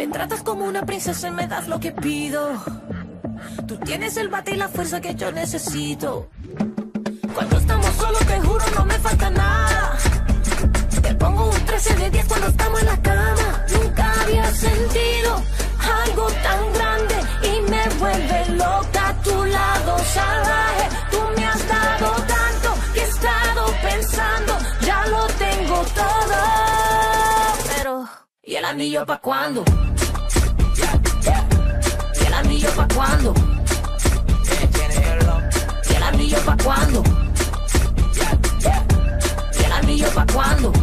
Me tratas como una princesa y me das lo que pido. Tú tienes el bate y la fuerza que yo necesito. Cuando estamos solos te juro no me falta nada. Te pongo un 13 de 10 cuando estamos en la cama. Nunca había sentido algo tan grande y me vuelve loca a tu lado salvaje. Tú me has dado tanto que he estado pensando, ya lo tengo todo. Pero, ¿y el anillo pa' cuándo? ¿Y el anillo pa' cuándo? ¿Y el anillo pa' cuándo? ¿Y el anillo pa' cuándo?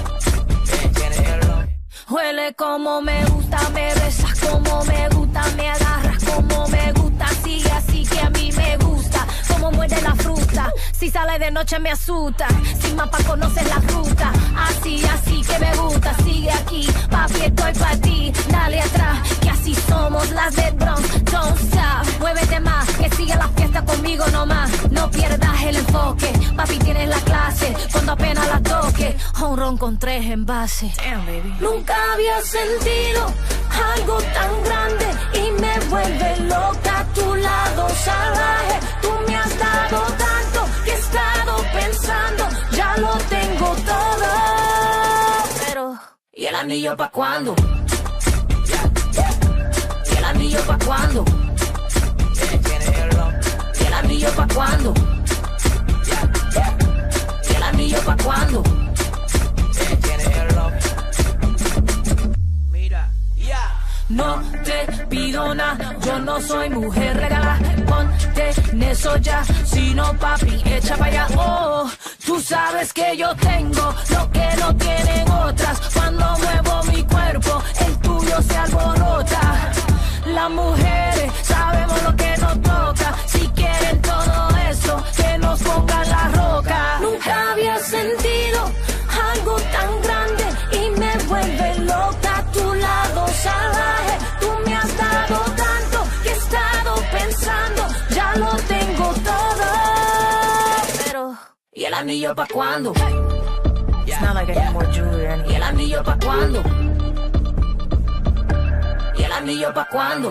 Huele como me gusta, me besas como me gusta, me agarras como me gusta, sigue así que a mí me gusta, como muerde la fruta, si sale de noche me asusta, sin mapa conoces la ruta, así que me gusta, sigue aquí, papi estoy pa' ti, dale atrás, que así somos las de Bronx, don't stop, muévete más, que sigue la fiesta conmigo nomás, no pierdas el enfoque, papi tienes la clase, cuando apenas la toque, un ron con 3 envases. Damn, baby. Nunca había sentido algo tan grande y me vuelve loca a tu lado salvaje. Tú me has dado tanto que he estado pensando, ya lo tengo todo. Pero, ¿y el anillo pa' cuándo? ¿Y el anillo pa' cuándo? ¿Y el anillo pa' cuándo? ¿Y el anillo pa' cuándo? No te pido nada, yo no soy mujer regala, ponte en eso ya, si no papi, echa pa' allá, oh, tú sabes que yo tengo lo que no tienen otras, cuando muevo mi cuerpo, el tuyo se alborota, las mujeres sabemos lo que nos toca, si quieren todo eso, que nos pongan la roca, nunca había sentido algo tan grande y me vuelve loca a tu lado salvaje, tú me has dado tanto que he estado pensando, ya lo tengo todo. Pero, ¿y el anillo pa' cuándo? It's not like I need more jewelry or anything. ¿Y el anillo pa' cuándo? ¿Y el anillo pa' cuándo?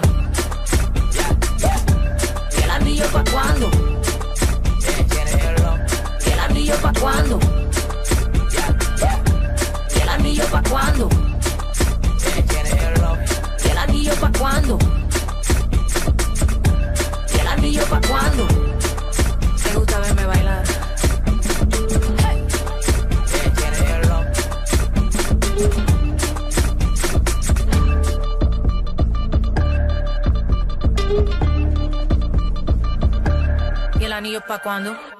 ¿Y el anillo pa' cuándo? ¿Y el anillo pa' cuándo? ¿Y el anillo pa' cuándo? ¿Y el anillo pa' cuándo? ¿Y el anillo pa' cuándo? ¿Te gusta verme bailar? ¿Y el anillo pa' cuándo?